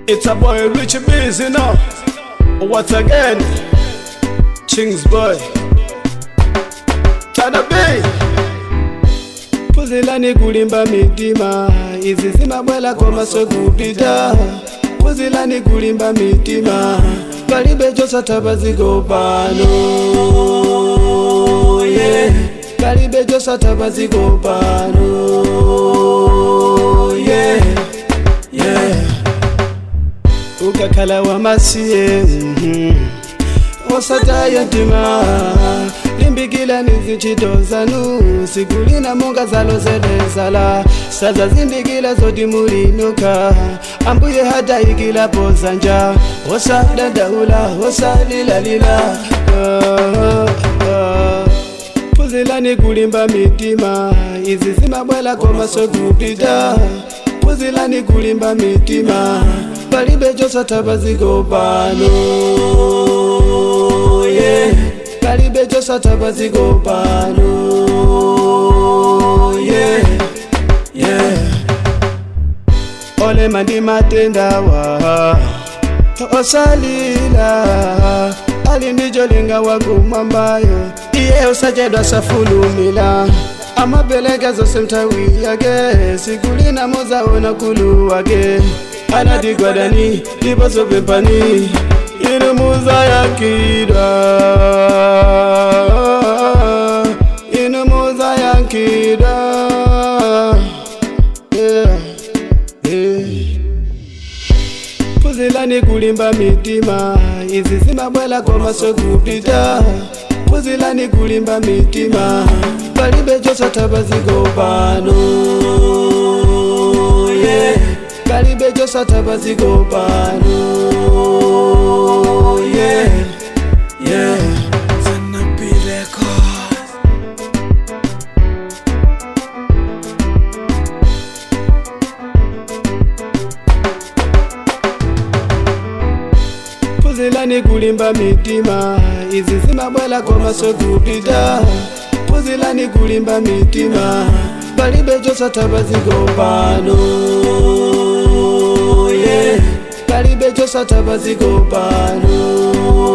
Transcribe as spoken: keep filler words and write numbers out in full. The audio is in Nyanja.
It's a boy Richie Busy now. What again? Ching's boy. Chana Bay. Puzilani kulimba mitima, izi zimabwela koma sokupita. Puzilani kulimba mitima, kalibe josa tabazigo pano. Yeah, kalibe josa tabazigo pano. Yeah, yeah. Ukakala wa masiye, mm-hmm. Osataya ntima, limbikila nizichito zanu. Sikulina munga zalo zede sala, saza zimbikila zodi mulinuka. Ambuye hata ikila pozanja, osa dandaula, osa lila lila. uh, uh. Puzilani kulimba mitima, izi zimabwela koma sokupita. Puzilani kulimba mitima, kalibe josa tabazigo pano. Yeah, kalibe josa tabazigo pano. Yeah, yeah. Ole mandi matenda wa osalila, alindijolinga wagumambayo. Iye usajedwa safulumila, amabelega zose mtawi yake. Sikulina moza ona kulu wake, anadigwadani libozo pepani. Inu muza yankida, inu muza yankida. Yeah, yeah. Puzilani kulimba mitima, izi zimabwela koma sokupita. Puzilani kulimba mitima, kalibe josa tabazigo pano. Yeah, kalibe josa tabazigo pano. Yeah, yeah. Puzilani kulimba mitima, izi zimabwela koma sokupita. Puzilani kulimba mitima, kalibe josa tabazigo pano. Yeah, kalibe josa tabazigo pano.